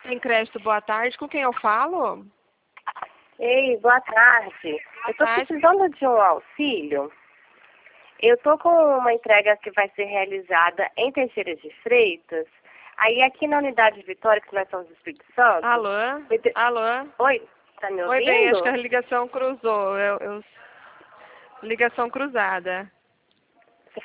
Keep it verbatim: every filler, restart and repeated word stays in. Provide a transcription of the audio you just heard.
Tem crédito, boa tarde. Com quem eu falo? Ei, boa tarde. Eu estou precisando de um auxílio. Eu estou com uma entrega que vai ser realizada em Teixeira de Freitas. Aí aqui na unidade Vitória, que nós estamos no Espírito Santo... Alô? De... Alô? Oi, tá me ouvindo? Oi, bem, acho que a ligação cruzou. Eu, eu... Ligação cruzada.